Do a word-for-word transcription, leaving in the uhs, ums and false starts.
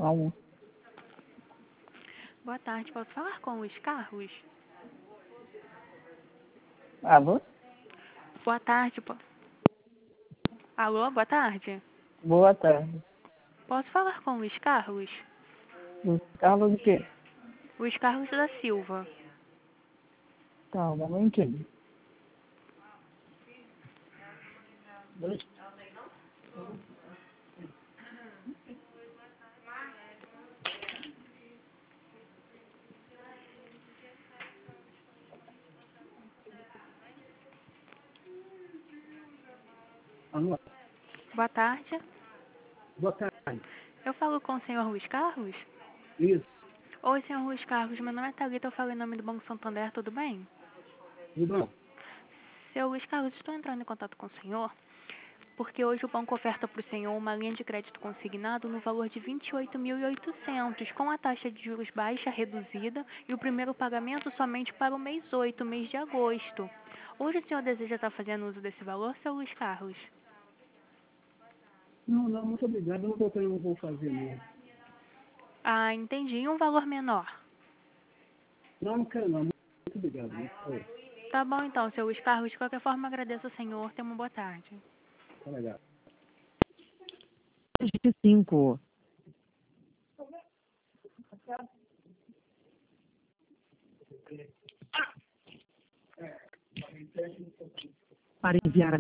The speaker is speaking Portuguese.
Alô? Boa tarde, posso falar com os Carlos? Alô? Boa tarde, po... Alô, boa tarde. Boa tarde. Posso falar com os Carlos? Luiz Carlos de quê? Luiz Carlos da Silva. Tá, um momentinho. Dois. Alô? Boa tarde. Boa tarde. Eu falo com o senhor Luiz Carlos? Isso, Oi, senhor Luiz Carlos, meu nome é Thalita, eu falo em nome do Banco Santander, tudo bem? tudo bom? Seu Luiz Carlos, estou entrando em contato com o senhor porque hoje o banco oferta para o senhor uma linha de crédito consignado no valor de vinte e oito mil e oitocentos, com a taxa de juros baixa reduzida e o primeiro pagamento somente para o mês oito, mês de agosto. Hoje o senhor deseja estar fazendo uso desse valor, seu Luiz Carlos? Não, não, muito obrigado. Eu não vou, eu não vou fazer, não. Ah, entendi. E um valor menor? Não, não quero, não. Muito obrigado. Muito obrigado. Tá bom então, seu Luiz Carlos. De qualquer forma, agradeço ao senhor. Tenha uma boa tarde. Tá legal. cinco. Para enviar a